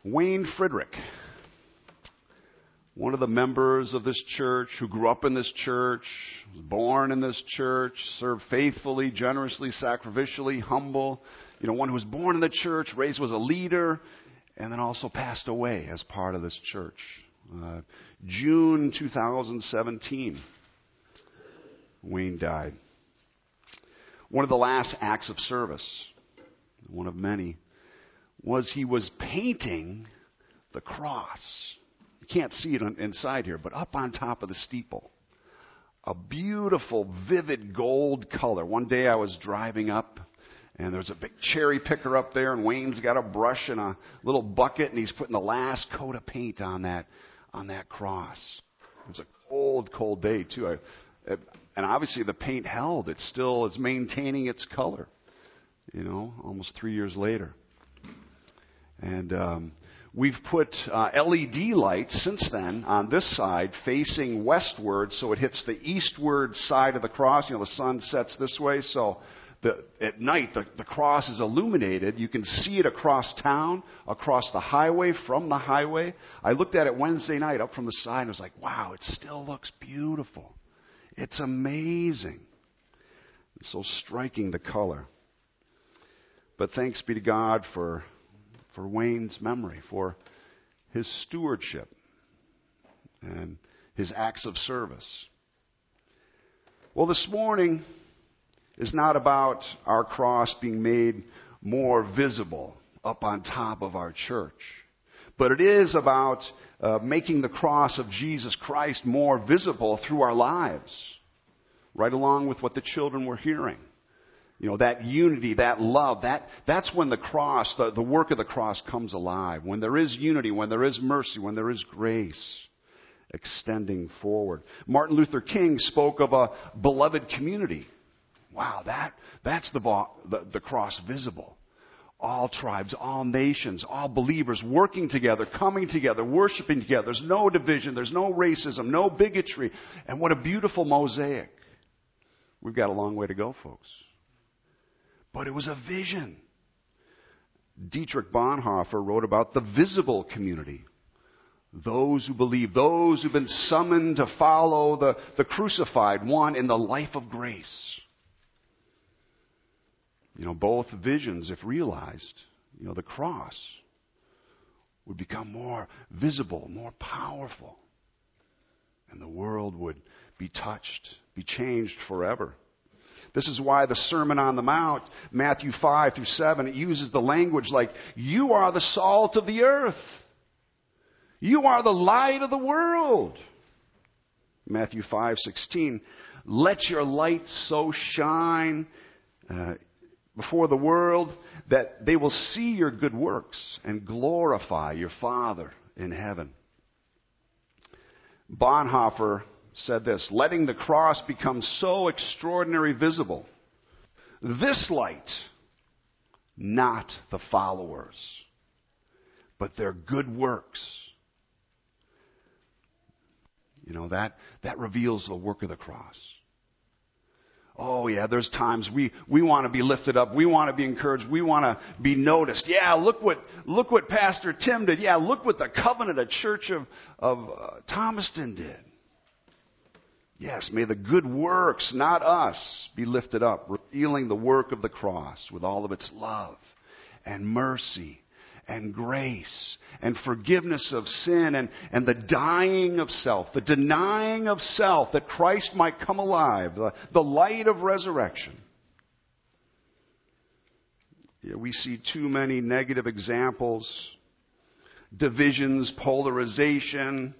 Wayne Frederick, one of the members of this church who grew up in this church, was born in this church, served faithfully, generously, sacrificially, humble. One who was born in the church, raised was a leader, and then also passed away as part of this church. June 2017, Wayne died. One of the last acts of service, one of many, was he was painting the cross. You can't see it inside here, but up on top of the steeple. A beautiful, vivid gold color. One day I was driving up, and there was a big cherry picker up there, and Wayne's got a brush and a little bucket, and he's putting the last coat of paint on that cross. It was a cold, cold day, too. And obviously the paint held. It's maintaining its color, almost 3 years later. And we've put LED lights since then on this side facing westward, so it hits the eastward side of the cross. The sun sets this way, so at night the cross is illuminated. You can see it across town, across the highway, from the highway. I looked at it Wednesday night up from the side and was like, wow, it still looks beautiful. It's amazing. It's so striking, the color. But thanks be to God for Wayne's memory, for his stewardship and his acts of service. Well, this morning is not about our cross being made more visible up on top of our church, but it is about making the cross of Jesus Christ more visible through our lives, right along with what the children were hearing. That unity, that love, that's when the cross, the work of the cross comes alive. When there is unity, when there is mercy, when there is grace extending forward. Martin Luther King spoke of a beloved community. Wow, that's the cross visible. All tribes, all nations, all believers working together, coming together, worshiping together. There's no division, there's no racism, no bigotry. And what a beautiful mosaic. We've got a long way to go, folks. But it was a vision. Dietrich Bonhoeffer wrote about the visible community. Those who believe, those who've been summoned to follow the crucified one in the life of grace. Both visions, if realized, the cross would become more visible, more powerful. And the world would be touched, be changed forever. This is why the Sermon on the Mount, Matthew 5 through 7, it uses the language like, you are the salt of the earth. You are the light of the world. Matthew 5:16, let your light so shine before the world that they will see your good works and glorify your Father in heaven. Bonhoeffer said this, letting the cross become so extraordinarily visible. This light, not the followers, but their good works. That reveals the work of the cross. Oh yeah, there's times we want to be lifted up. We want to be encouraged. We want to be noticed. Yeah, look what Pastor Tim did. Yeah, look what the Covenant Church of Thomaston did. Yes, may the good works, not us, be lifted up, revealing the work of the cross with all of its love and mercy and grace and forgiveness of sin and the dying of self, the denying of self that Christ might come alive, the light of resurrection. Yeah, we see too many negative examples, divisions, polarization.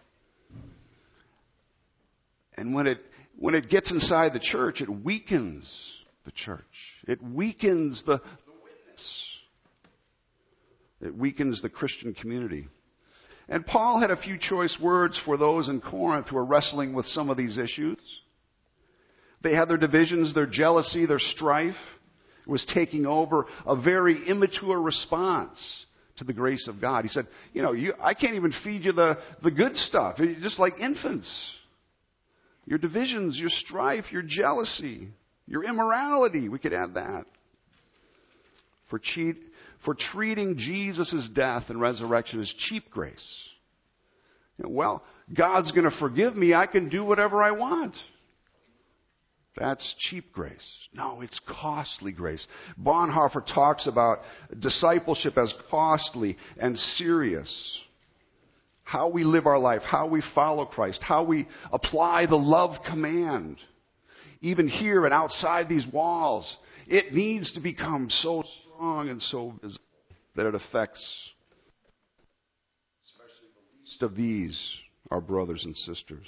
And when it gets inside the church, it weakens the church. It weakens the witness. It weakens the Christian community. And Paul had a few choice words for those in Corinth who are wrestling with some of these issues. They had their divisions, their jealousy, their strife. It was taking over a very immature response to the grace of God. He said, I can't even feed you the good stuff. You're just like infants. Your divisions, your strife, your jealousy, your immorality. We could add that. for treating Jesus' death and resurrection as cheap grace. Well, God's going to forgive me. I can do whatever I want. That's cheap grace. No, it's costly grace. Bonhoeffer talks about discipleship as costly and serious. How we live our life, how we follow Christ, how we apply the love command. Even here and outside these walls, it needs to become so strong and so visible that it affects, especially the least of these, our brothers and sisters.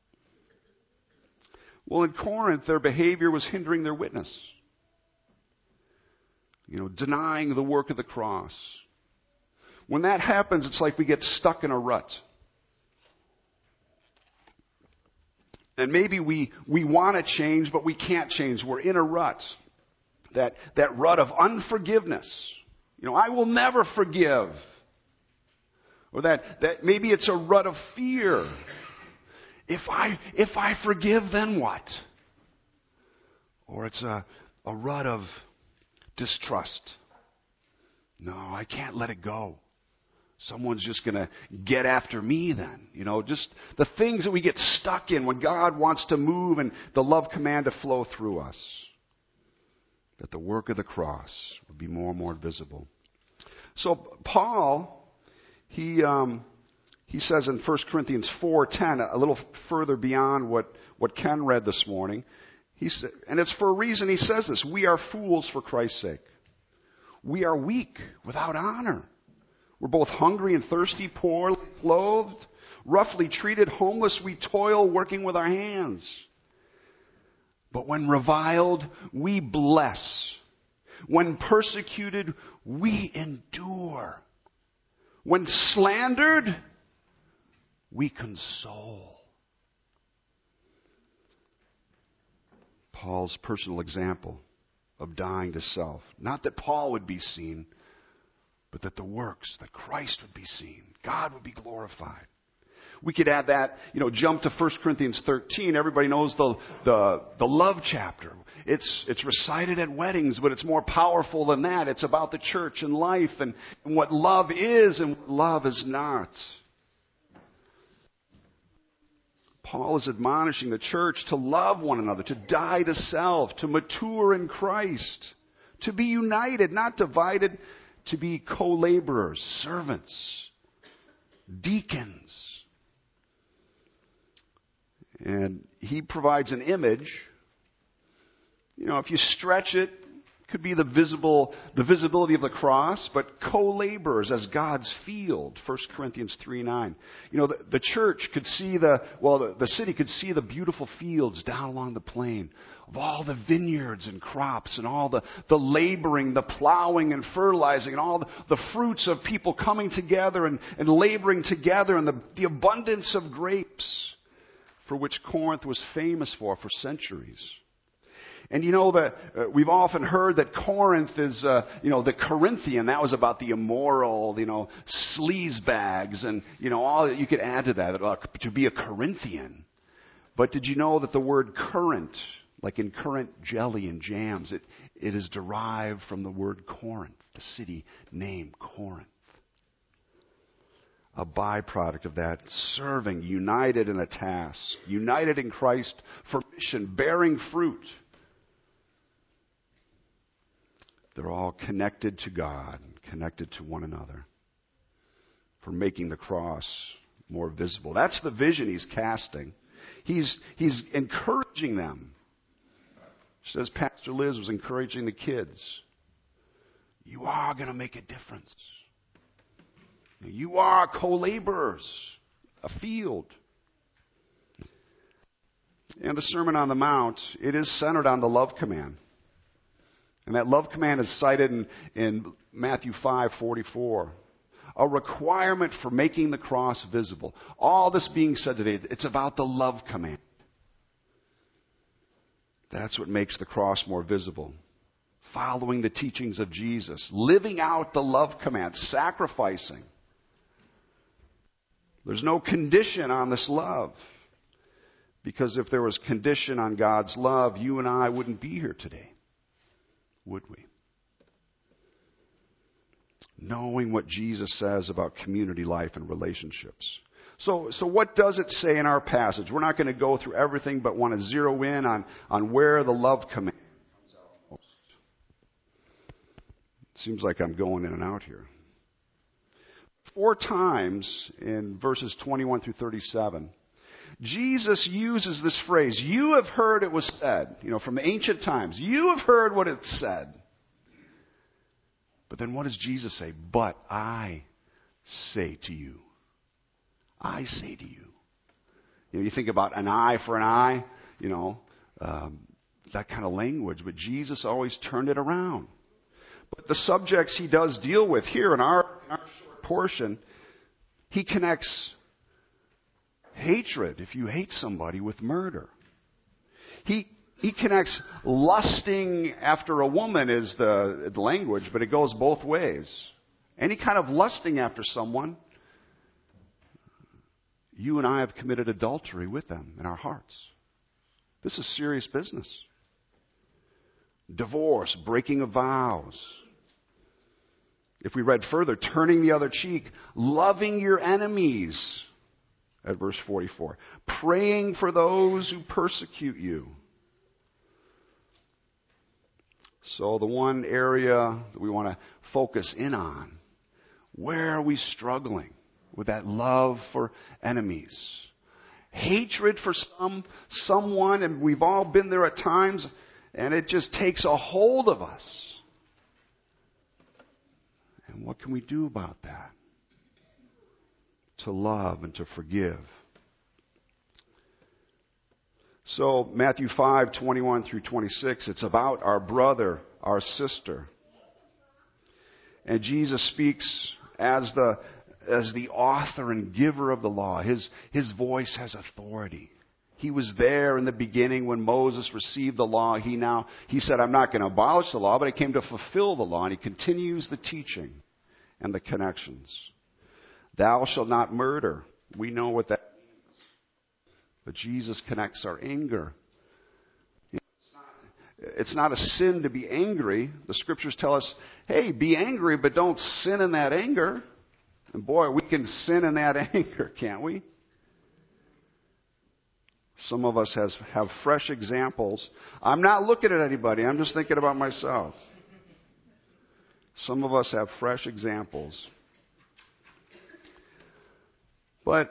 Well, in Corinth, their behavior was hindering their witness. Denying the work of the cross. When that happens, it's like we get stuck in a rut. And maybe we want to change, but we can't change. We're in a rut. That rut of unforgiveness. I will never forgive. Or that maybe it's a rut of fear. If I forgive, then what? Or it's a rut of distrust. No, I can't let it go. Someone's just going to get after me then. Just the things that we get stuck in when God wants to move and the love command to flow through us. That the work of the cross would be more and more visible. So Paul, he says in 1 Corinthians 4:10, a little further beyond what Ken read this morning, and it's for a reason he says this: we are fools for Christ's sake. We are weak, without honor. We're both hungry and thirsty, poorly clothed, roughly treated, homeless. We toil working with our hands. But when reviled, we bless. When persecuted, we endure. When slandered, we console. Paul's personal example of dying to self. Not that Paul would be seen, but that the works, that Christ would be seen. God would be glorified. We could add that, jump to 1 Corinthians 13. Everybody knows the love chapter. It's recited at weddings, but it's more powerful than that. It's about the church and life and what love is and what love is not. Paul is admonishing the church to love one another, to die to self, to mature in Christ, to be united, not divided, to be co-laborers, servants, deacons. And he provides an image. If you stretch it, it could be the visibility of the cross, but co-laborers as God's field, 1 Corinthians 3:9. The church could see the city could see the beautiful fields down along the plain of all the vineyards and crops and all the laboring, the plowing and fertilizing and all the fruits of people coming together and laboring together and the abundance of grapes for which Corinth was famous for centuries. And we've often heard that Corinth is, the Corinthian. That was about the immoral, sleazebags and, all that you could add to that, to be a Corinthian. But did you know that the word currant, like in currant jelly and jams, it is derived from the word Corinth, the city name Corinth. A byproduct of that, serving, united in a task, united in Christ for mission, bearing fruit. They're all connected to God, connected to one another for making the cross more visible. That's the vision he's casting. He's encouraging them. Just as Pastor Liz was encouraging the kids. You are going to make a difference. You are co-laborers, a field. And the Sermon on the Mount, it is centered on the love command. And that love command is cited in Matthew 5:44. A requirement for making the cross visible. All this being said today, it's about the love command. That's what makes the cross more visible. Following the teachings of Jesus. Living out the love command. Sacrificing. There's no condition on this love. Because if there was condition on God's love, you and I wouldn't be here today. Would we? knowing what Jesus says about community life and relationships. So what does it say in our passage? We're not going to go through everything, but want to zero in on where the love command comes out most. Seems like I'm going in and out here. 4 times in verses 21 through 37, Jesus uses this phrase, "You have heard it was said," from ancient times. You have heard what it said. But then what does Jesus say? "But I say to you." I say to you. You think about an eye for an eye, that kind of language. But Jesus always turned it around. But the subjects he does deal with here in our short portion, he connects hatred, if you hate somebody, with murder. He connects lusting after a woman is the language, but it goes both ways. Any kind of lusting after someone, you and I have committed adultery with them in our hearts. This is serious business. Divorce, breaking of vows. If we read further, turning the other cheek, loving your enemies, at verse 44. Praying for those who persecute you. So the one area that we want to focus in on, where are we struggling with that love for enemies? Hatred for someone, and we've all been there at times, and it just takes a hold of us. And what can we do about that? To love and to forgive. So Matthew 5:21 through 26, it's about our brother, our sister. And Jesus speaks as the author and giver of the law. His voice has authority. He was there in the beginning when Moses received the law. He said, "I'm not going to abolish the law, but I came to fulfill the law." And he continues the teaching and the connections. Thou shalt not murder. We know what that means. But Jesus connects our anger. It's not a sin to be angry. The scriptures tell us, hey, be angry, but don't sin in that anger. And boy, we can sin in that anger, can't we? Some of us have fresh examples. I'm not looking at anybody. I'm just thinking about myself. Some of us have fresh examples. But,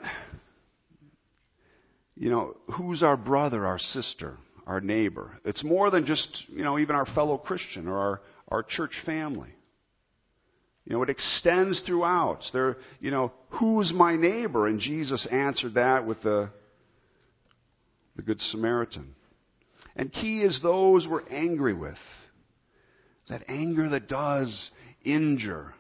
who's our brother, our sister, our neighbor? It's more than just, even our fellow Christian or our church family. It extends throughout. Who's my neighbor? And Jesus answered that with the Good Samaritan. And key is those we're angry with. That anger that does injure.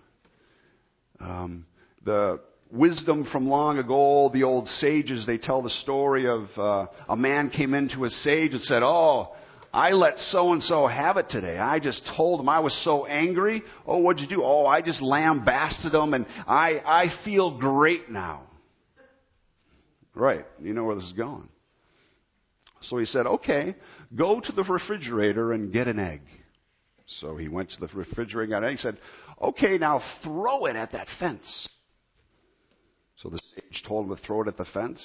The wisdom from long ago, the old sages, they tell the story of a man came into a sage and said, "Oh, I let so-and-so have it today. I just told him I was so angry. Oh, what'd you do? Oh, I just lambasted him and I feel great now." Right. You know where this is going. So he said, "Okay, go to the refrigerator and get an egg." So he went to the refrigerator and got an egg. He said, "Okay, now throw it at that fence." So the sage told him to throw it at the fence.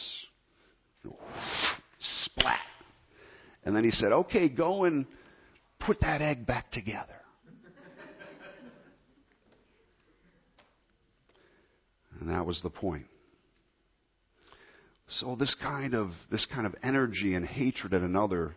Splat. And then he said, "Okay, go and put that egg back together." And that was the point. So this kind of energy and hatred at another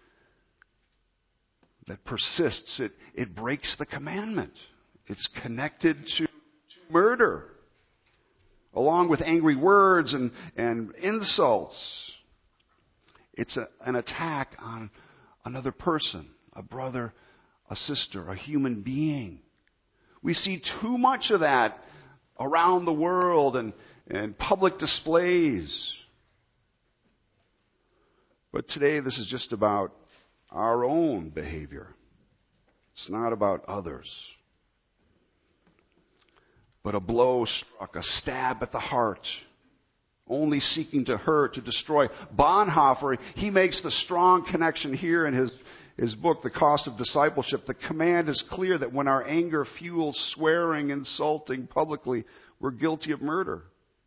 that persists, it breaks the commandment. It's connected to murder, along with angry words and insults. It's an attack on another person, a brother, a sister, a human being. We see too much of that around the world and public displays. But today this is just about our own behavior. It's not about others. But a blow struck, a stab at the heart, only seeking to hurt, to destroy. Bonhoeffer, he makes the strong connection here in his book, The Cost of Discipleship, the command is clear that when our anger fuels swearing, insulting publicly, we're guilty of murder.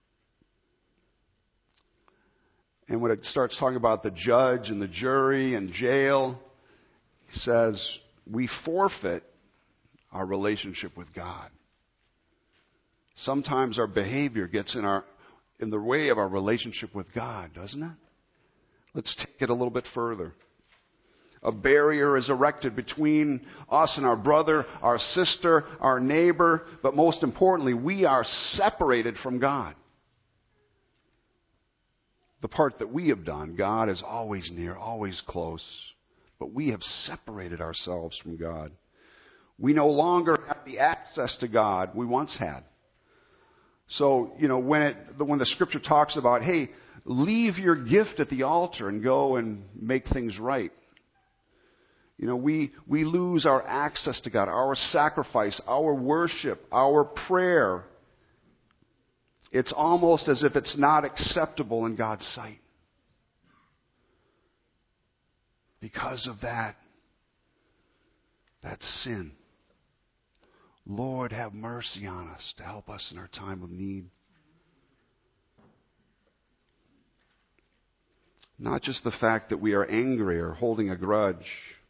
And when it starts talking about the judge and the jury and jail, he says we forfeit our relationship with God. Sometimes our behavior gets in the way of our relationship with God, doesn't it? Let's take it a little bit further. A barrier is erected between us and our brother, our sister, our neighbor, but most importantly, we are separated from God. The part that we have done, God is always near, always close, but we have separated ourselves from God. We no longer have the access to God we once had. So, when the scripture talks about, hey, leave your gift at the altar and go and make things right. We lose our access to God, our sacrifice, our worship, our prayer. It's almost as if it's not acceptable in God's sight. Because of that sin. Lord, have mercy on us to help us in our time of need. Not just the fact that we are angry or holding a grudge,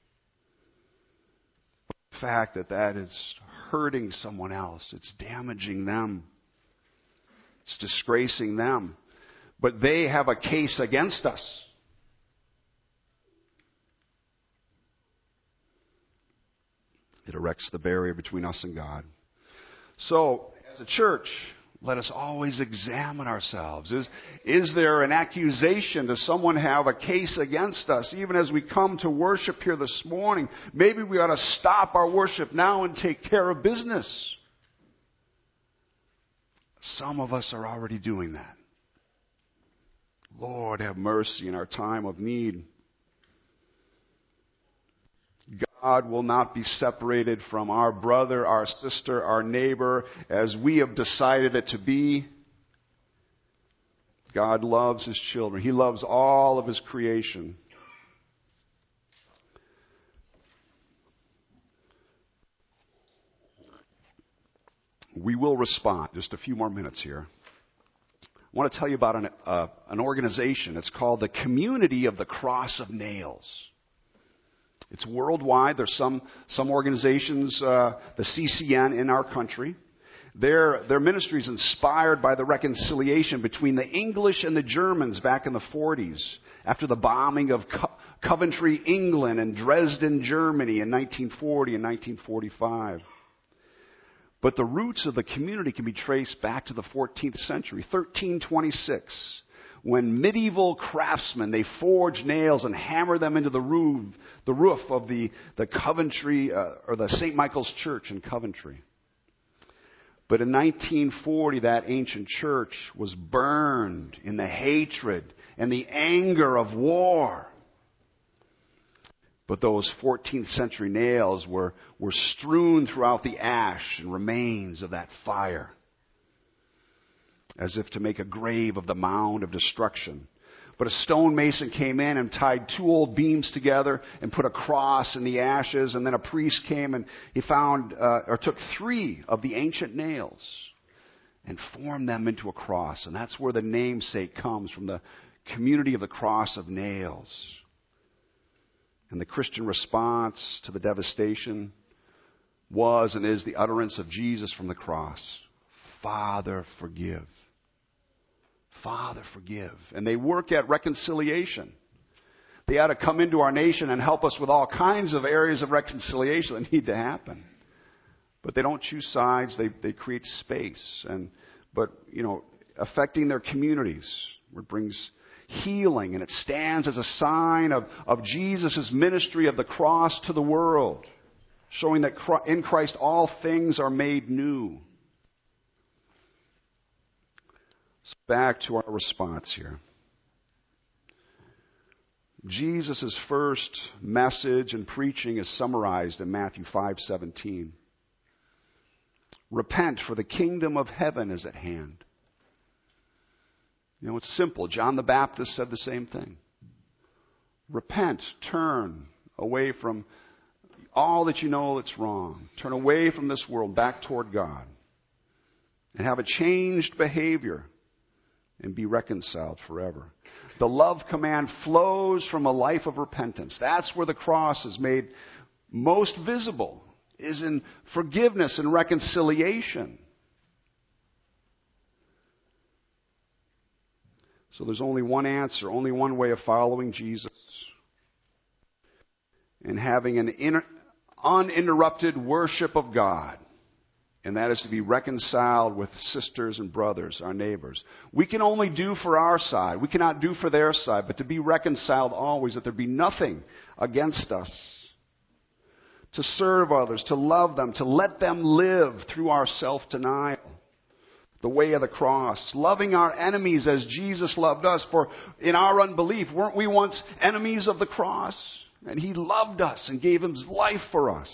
but the fact that is hurting someone else. It's damaging them. It's disgracing them. But they have a case against us. It erects the barrier between us and God. So, as a church, let us always examine ourselves. Is there an accusation? Does someone have a case against us? Even as we come to worship here this morning, maybe we ought to stop our worship now and take care of business. Some of us are already doing that. Lord, have mercy in our time of need. God will not be separated from our brother, our sister, our neighbor, as we have decided it to be. God loves His children. He loves all of His creation. We will respond. Just a few more minutes here. I want to tell you about an organization. It's called the Community of the Cross of Nails. It's worldwide. There's some organizations, the CCN in our country. Their ministry is inspired by the reconciliation between the English and the Germans back in the 40s after the bombing of Coventry, England and Dresden, Germany in 1940 and 1945. But the roots of the community can be traced back to the 14th century, 1326. When medieval craftsmen, they forged nails and hammered them into the roof of the Coventry, or the St. Michael's Church in Coventry. But in 1940, that ancient church was burned in the hatred and the anger of war. But those 14th century nails were strewn throughout the ash and remains of that fire, as if to make a grave of the mound of destruction. But a stonemason came in and tied two old beams together and put a cross in the ashes. And then a priest came and he found, or took 3 of the ancient nails and formed them into a cross. And that's where the namesake comes from, the Community of the Cross of Nails. And the Christian response to the devastation was and is the utterance of Jesus from the cross. Father, forgive. Father, forgive. And they work at reconciliation. They ought to come into our nation and help us with all kinds of areas of reconciliation that need to happen. But they don't choose sides. They create space. But affecting their communities, it brings healing, and it stands as a sign of Jesus' ministry of the cross to the world, showing that in Christ all things are made new. So back to our response here. Jesus' first message and preaching is summarized in Matthew 5:17. Repent, for the kingdom of heaven is at hand. It's simple. John the Baptist said the same thing. Repent, turn. away from all that you know that's wrong. Turn away from this world back toward God. And have a changed behavior. And be reconciled forever. The love command flows from a life of repentance. That's where the cross is made most visible, is in forgiveness and reconciliation. So there's only one answer, only one way of following Jesus. And having an uninterrupted worship of God. And that is to be reconciled with sisters and brothers, our neighbors. We can only do for our side. We cannot do for their side. But to be reconciled always, that there be nothing against us. To serve others, to love them, to let them live through our self-denial. The way of the cross. Loving our enemies as Jesus loved us. For in our unbelief, weren't we once enemies of the cross? And He loved us and gave His life for us.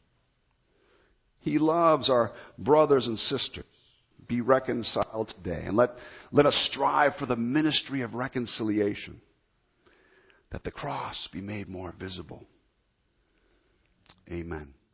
He loves our brothers and sisters. Be reconciled today. And let us strive for the ministry of reconciliation. That the cross be made more visible. Amen.